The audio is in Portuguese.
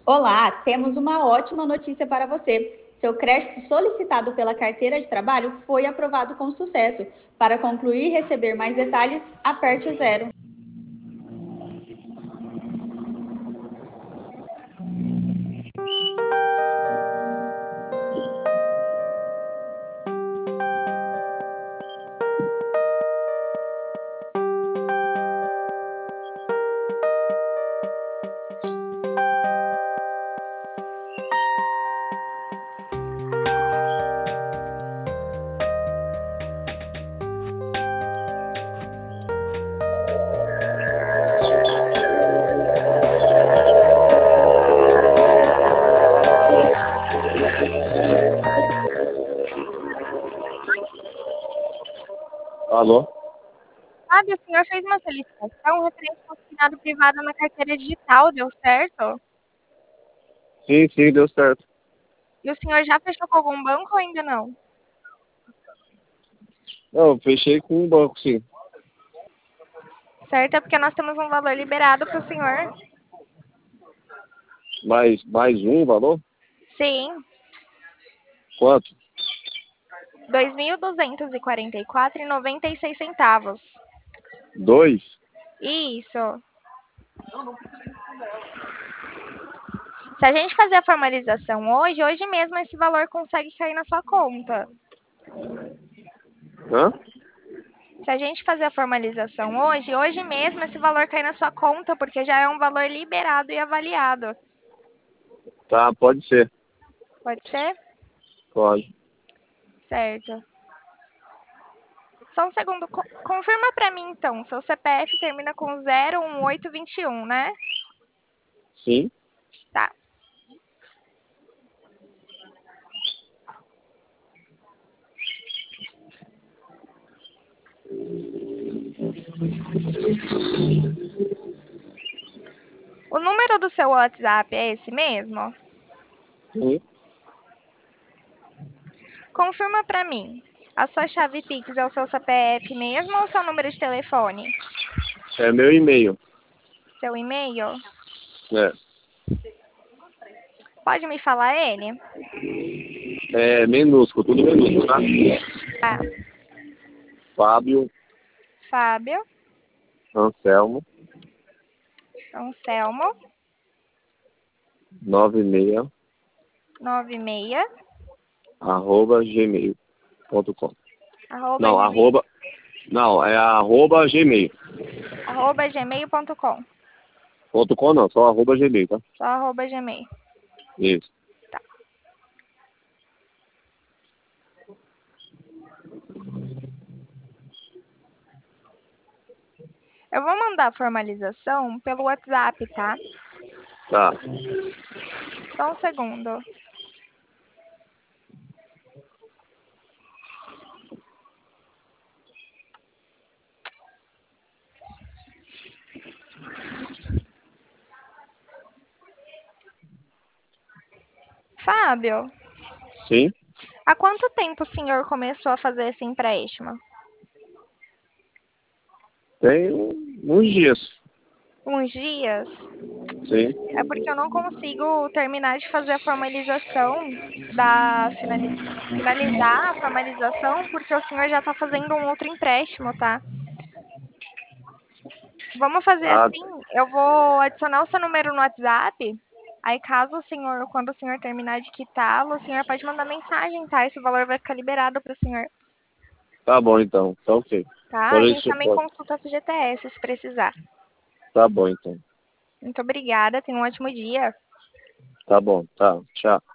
Olá, temos uma ótima notícia para você. Seu crédito solicitado pela carteira de trabalho foi aprovado com sucesso. Para concluir e receber mais detalhes, aperte o zero. Alô? Sabe, o senhor fez uma solicitação referente ao assinado privado na carteira digital, deu certo? Sim, deu certo. E o senhor já fechou com algum banco ou ainda não? Não, eu fechei com um banco, sim. Certo, é porque nós temos um valor liberado para o senhor. Mais um valor? Sim, Quanto? R$ 2.244,96. Dois? Isso. Se a gente fazer a formalização hoje mesmo esse valor consegue cair na sua conta. Hã? Se a gente fazer a formalização hoje mesmo esse valor cai na sua conta, porque já é um valor liberado e avaliado. Tá, pode ser. Pode ser? Pode. Certo. Só um segundo. Confirma para mim, então. Seu CPF termina com 01821, né? Sim? Tá. O número do seu WhatsApp é esse mesmo? Sim. Confirma para mim. A sua chave Pix é o seu CPF mesmo ou o seu número de telefone? É meu e-mail. Seu e-mail? É. Pode me falar ele? É minúsculo, tudo minúsculo, tá? Tá. Fábio Fábio, Anselmo, Anselmo, 96, 96, @gmail.com. arroba Não, gmail, arroba. Não, é @gmail. arroba gmail.com. .com não, só @gmail, tá? Só arroba gmail. Isso. Tá. Eu vou mandar a formalização pelo WhatsApp, tá? Tá. Só um segundo. Fábio, Sim? há quanto tempo o senhor começou a fazer esse empréstimo? Tem uns dias. Uns dias? Sim. É porque eu não consigo terminar de fazer a formalização da finalizar a formalização, porque o senhor já está fazendo um outro empréstimo, tá? Vamos fazer Ah, assim, eu vou adicionar o seu número no WhatsApp. Aí, caso o senhor, quando o senhor terminar de quitá-lo, o senhor pode mandar mensagem, tá? Esse valor vai ficar liberado para o senhor, tá bom então. Tá ok. tá? A Por gente isso também pode. consulta a FGTS se precisar. Tá bom então. Muito obrigada, tenha um ótimo dia. Tá bom, tá. Tchau.